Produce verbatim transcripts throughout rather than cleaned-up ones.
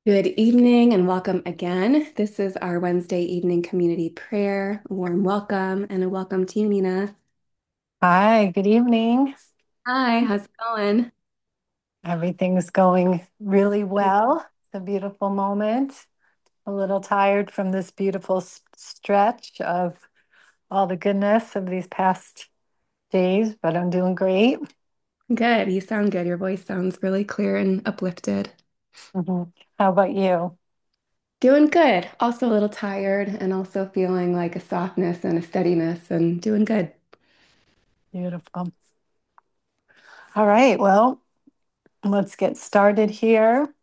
Good evening and welcome again. This is our Wednesday evening community prayer. A warm welcome and a welcome to you, Nina. Hi, good evening. Hi, how's it going? Everything's going really well. It's a beautiful moment. A little tired from this beautiful s- stretch of all the goodness of these past days, but I'm doing great. Good. You sound good. Your voice sounds really clear and uplifted. Mhm. How about you? Doing good. Also a little tired and also feeling like a softness and a steadiness and doing good. Beautiful. All right, well, let's get started here.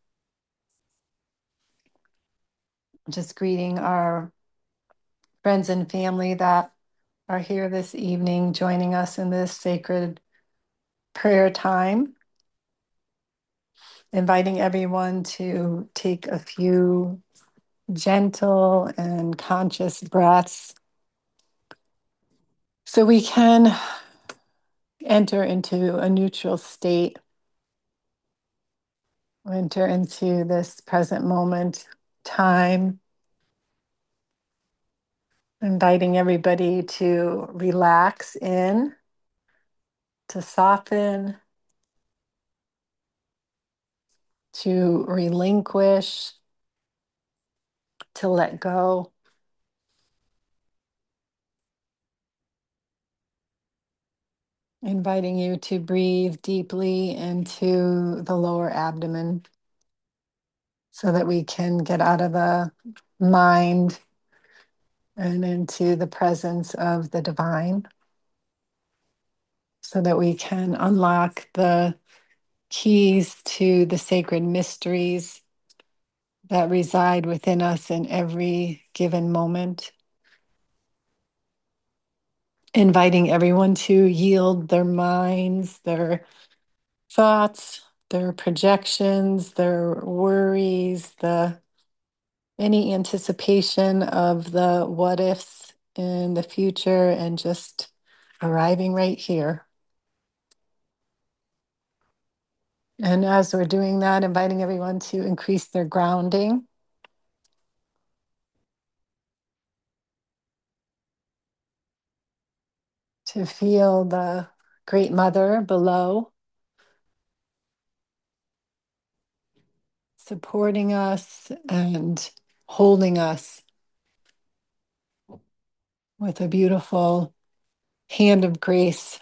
Just greeting our friends and family that are here this evening, joining us in this sacred prayer time. Inviting everyone to take a few gentle and conscious breaths so we can enter into a neutral state, enter into this present moment time, inviting everybody to relax in, to soften, to relinquish, to let go. Inviting you to breathe deeply into the lower abdomen so that we can get out of the mind and into the presence of the divine, so that we can unlock the keys to the sacred mysteries that reside within us in every given moment. Inviting everyone to yield their minds, their thoughts, their projections, their worries, the any anticipation of the what ifs in the future, and just arriving right here. And as we're doing that, inviting everyone to increase their grounding, to feel the Great Mother below, supporting us and holding us with a beautiful hand of grace,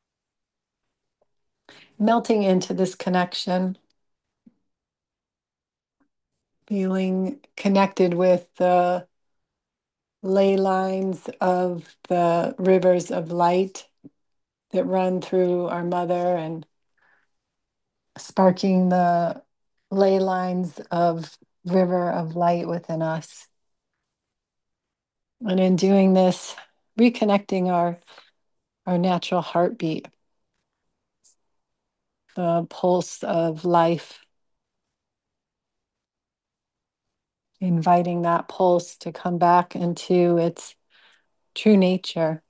melting into this connection, feeling connected with the ley lines of the rivers of light that run through our mother, and sparking the ley lines of river of light within us. And in doing this, reconnecting our, our natural heartbeat, the pulse of life, inviting that pulse to come back into its true nature.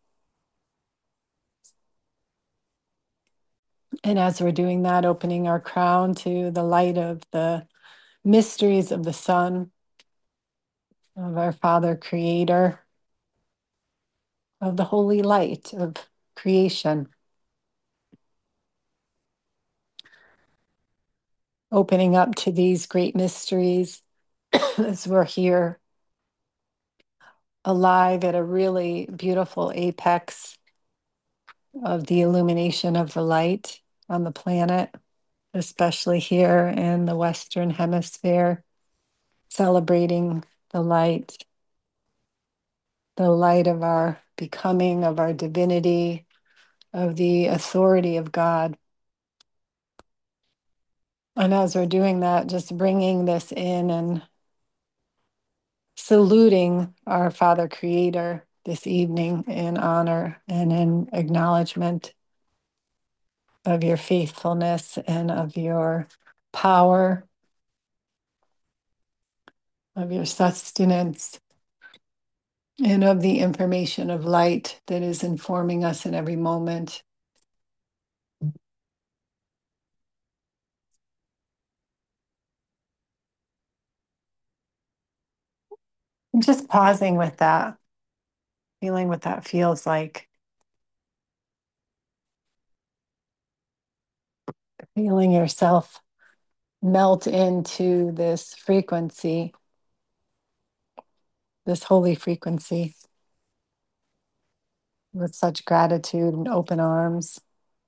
And as we're doing that, opening our crown to the light of the mysteries of the sun, of our Father Creator, of the holy light of creation. Opening up to these great mysteries as we're here alive at a really beautiful apex of the illumination of the light on the planet, especially here in the Western Hemisphere, celebrating the light, the light of our becoming, of our divinity, of the authority of God. And as we're doing that, just bringing this in and saluting our Father Creator this evening in honor and in acknowledgement of your faithfulness and of your power, of your sustenance, and of the information of light that is informing us in every moment. Just pausing with that, feeling what that feels like, feeling yourself melt into this frequency, this holy frequency, with such gratitude and open arms.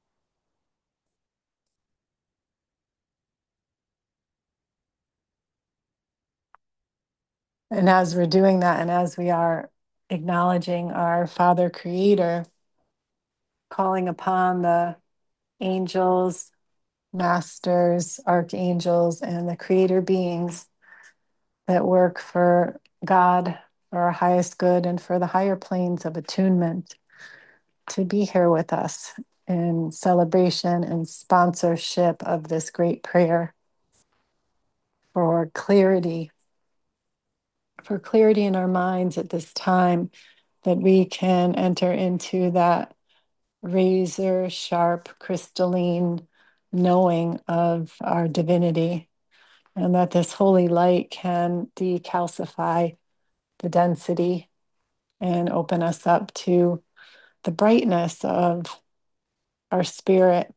And as we're doing that, and as we are acknowledging our Father Creator, calling upon the angels, masters, archangels, and the creator beings that work for God, for our highest good, and for the higher planes of attunement, to be here with us in celebration and sponsorship of this great prayer for clarity, for clarity in our minds at this time, that we can enter into that razor sharp, crystalline knowing of our divinity, and that this holy light can decalcify the density and open us up to the brightness of our spirit.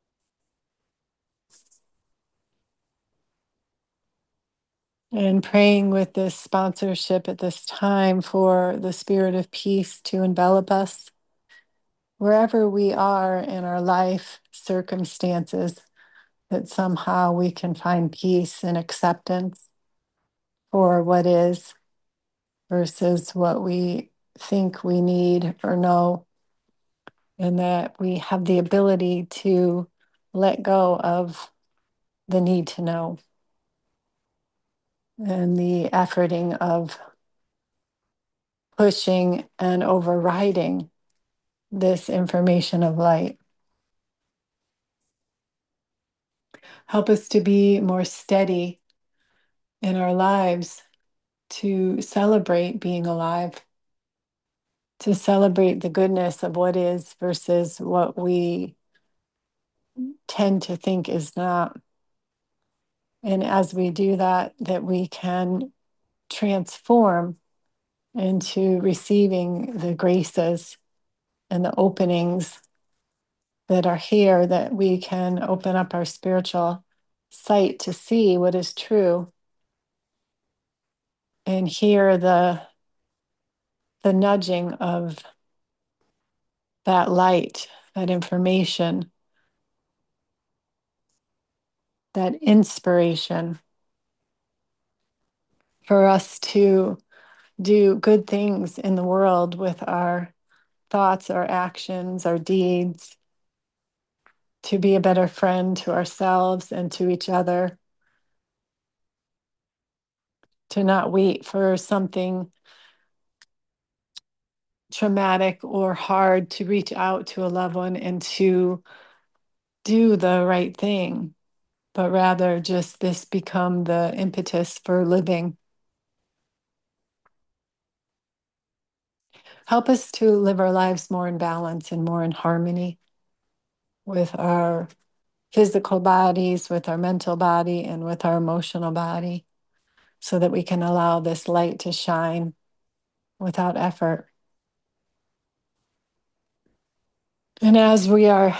And praying with this sponsorship at this time for the spirit of peace to envelop us wherever we are in our life circumstances, that somehow we can find peace and acceptance for what is versus what we think we need or know, and that we have the ability to let go of the need to know and the efforting of pushing and overriding this information of light. Help us to be more steady in our lives, to celebrate being alive, to celebrate the goodness of what is versus what we tend to think is not. And as we do that, that we can transform into receiving the graces and the openings that are here, that we can open up our spiritual sight to see what is true and hear the the nudging of that light, that information, that inspiration for us to do good things in the world with our thoughts, our actions, our deeds, to be a better friend to ourselves and to each other, to not wait for something traumatic or hard to reach out to a loved one and to do the right thing, but rather just this become the impetus for living. Help us to live our lives more in balance and more in harmony with our physical bodies, with our mental body, and with our emotional body, so that we can allow this light to shine without effort. And as we are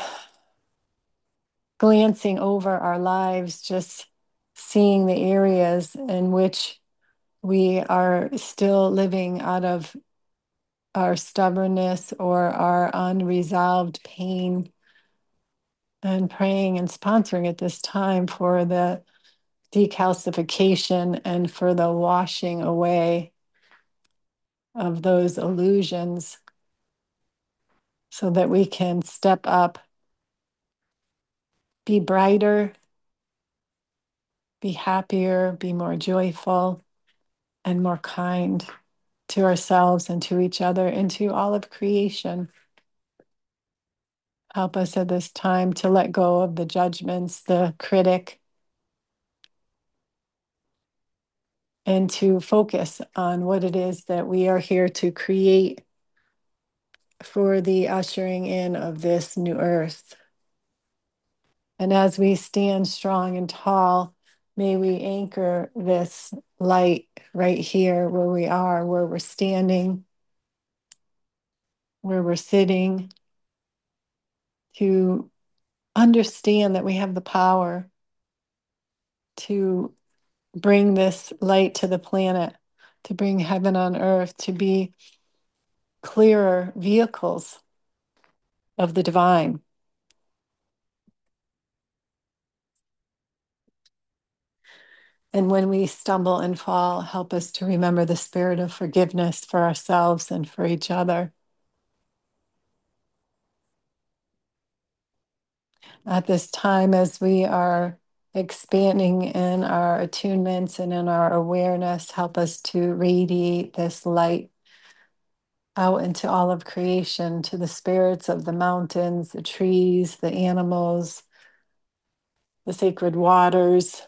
glancing over our lives, just seeing the areas in which we are still living out of our stubbornness or our unresolved pain, and praying and sponsoring at this time for the decalcification and for the washing away of those illusions, so that we can step up, be brighter, be happier, be more joyful, and more kind to ourselves and to each other and to all of creation. Help us at this time to let go of the judgments, the critic, and to focus on what it is that we are here to create for the ushering in of this new earth. And as we stand strong and tall May we anchor this light right here where we are, where we're standing, where we're sitting, to understand that we have the power to bring this light to the planet, to bring heaven on earth, to be clearer vehicles of the divine. And when we stumble and fall, help us to remember the spirit of forgiveness for ourselves and for each other. At this time, as we are expanding in our attunements and in our awareness, help us to radiate this light out into all of creation, to the spirits of the mountains, the trees, the animals, the sacred waters,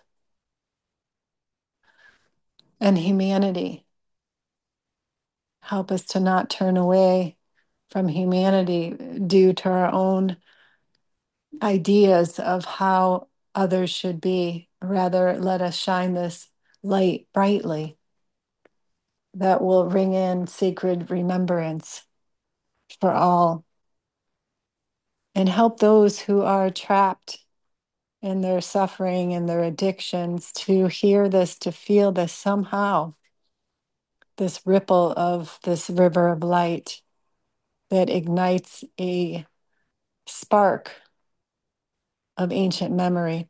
and humanity. Help us to not turn away from humanity due to our own ideas of how others should be. Rather, let us shine this light brightly that will ring in sacred remembrance for all and help those who are trapped in their suffering and their addictions to hear this, to feel this somehow, this ripple of this river of light that ignites a spark of ancient memory,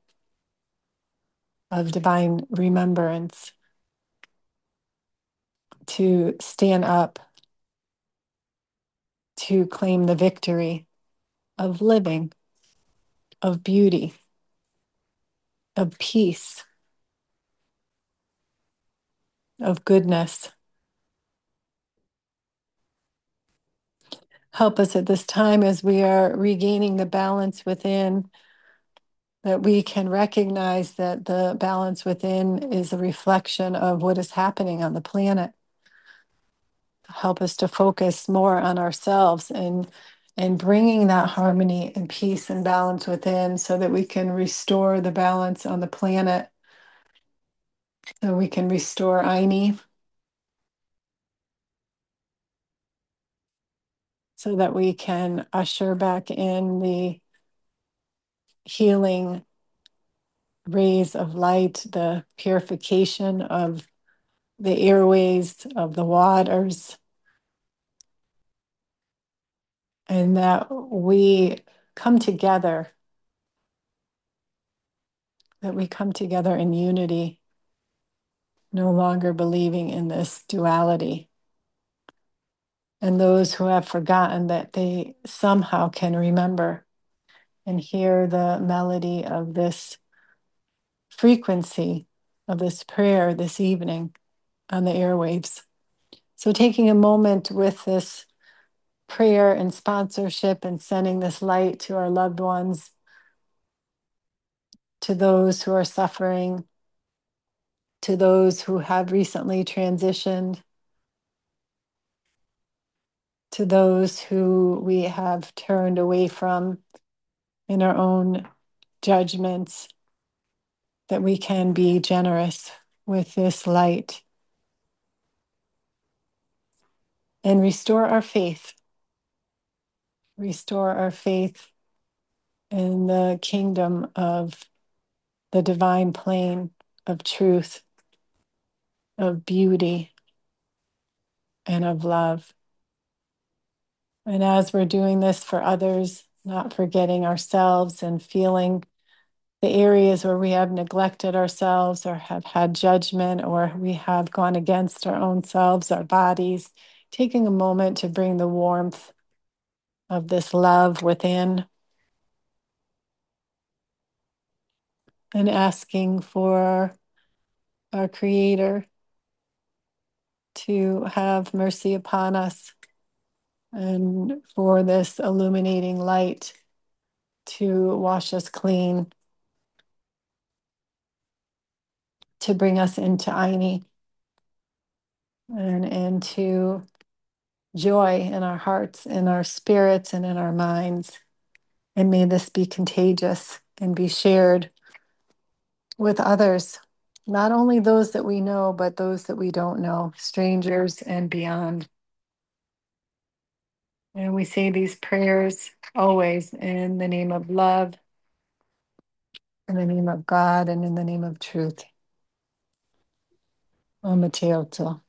of divine remembrance, to stand up, to claim the victory of living, of beauty, of peace, of goodness. Help us at this time as we are regaining the balance within, that we can recognize that the balance within is a reflection of what is happening on the planet. Help us to focus more on ourselves and and bringing that harmony and peace and balance within so that we can restore the balance on the planet, so we can restore Aini, so that we can usher back in the healing rays of light, the purification of the airways, of the waters, and that we come together, that we come together in unity, no longer believing in this duality. And those who have forgotten, that they somehow can remember and hear the melody of this frequency of this prayer this evening on the airwaves. So taking a moment with this prayer and sponsorship and sending this light to our loved ones, to those who are suffering, to those who have recently transitioned, to those who we have turned away from in our own judgments, that we can be generous with this light and restore our faith, restore our faith in the kingdom of the divine plane of truth, of beauty, and of love. And as we're doing this for others, not forgetting ourselves and feeling the areas where we have neglected ourselves or have had judgment or we have gone against our own selves, our bodies, taking a moment to bring the warmth of this love within and asking for our Creator to have mercy upon us and for this illuminating light to wash us clean, to bring us into Aini and into joy in our hearts, in our spirits, and in our minds. And may this be contagious and be shared with others not only those that we know, but those that we don't know, strangers and beyond. And we say these prayers always in the name of love, in the name of God, and in the name of truth. Om Teoto.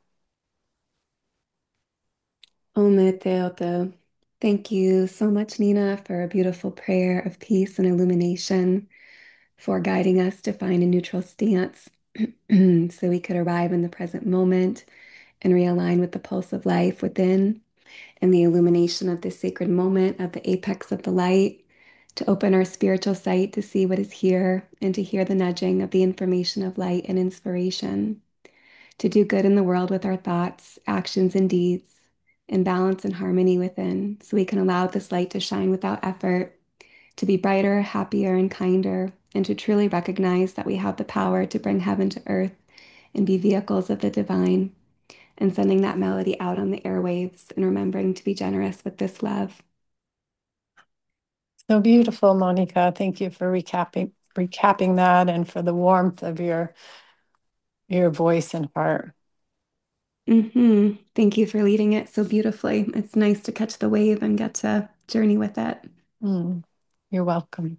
Ome Teoto. Thank you so much, Nina, for a beautiful prayer of peace and illumination, for guiding us to find a neutral stance so we could arrive in the present moment and realign with the pulse of life within and the illumination of this sacred moment of the apex of the light, to open our spiritual sight to see what is here and to hear the nudging of the information of light and inspiration, to do good in the world with our thoughts, actions, and deeds, in balance and harmony within, so we can allow this light to shine without effort, to be brighter, happier, and kinder, and to truly recognize that we have the power to bring heaven to earth and be vehicles of the divine, and sending that melody out on the airwaves and remembering to be generous with this love. So beautiful, Monica. Thank you for recapping recapping that and for the warmth of your your voice and heart. Hmm. Thank you for leading it so beautifully. It's nice to catch the wave and get to journey with it. Mm, you're welcome.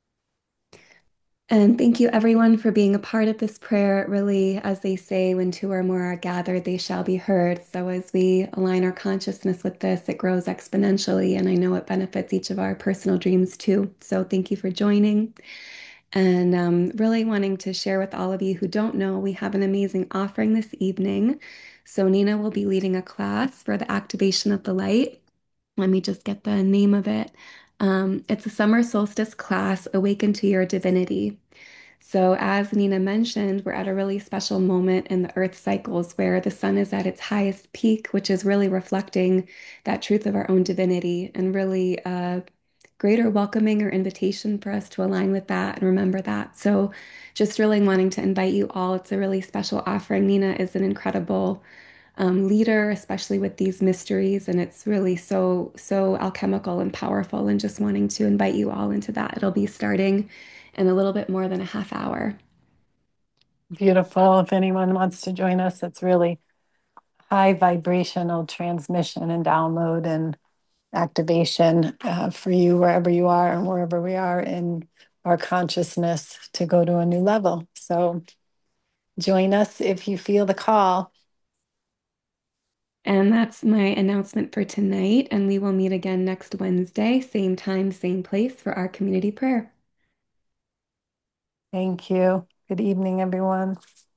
And thank you, everyone, for being a part of this prayer. Really, as they say, when two or more are gathered, they shall be heard. So, as we align our consciousness with this, it grows exponentially. And I know it benefits each of our personal dreams too. So, thank you for joining. And um, really wanting to share with all of you who don't know, we have an amazing offering this evening. So, Nina will be leading a class for the activation of the light. Let me just get the name of it. Um, it's a summer solstice class, Awaken to Your Divinity. So, as Nina mentioned, we're at a really special moment in the Earth cycles where the sun is at its highest peak, which is really reflecting that truth of our own divinity and really a greater welcoming or invitation for us to align with that and remember that. So, just really wanting to invite you all. It's a really special offering. Nina is an incredible um, leader, especially with these mysteries, and it's really so, so alchemical and powerful. And just wanting to invite you all into that. It'll be starting in a little bit more than a half hour. Beautiful. If anyone wants to join us, it's really high vibrational transmission and download and activation uh, for you wherever you are and wherever we are in our consciousness to go to a new level. So join us if you feel the call. And that's my announcement for tonight. And we will meet again next Wednesday, same time, same place for our community prayer. Thank you. Good evening, everyone.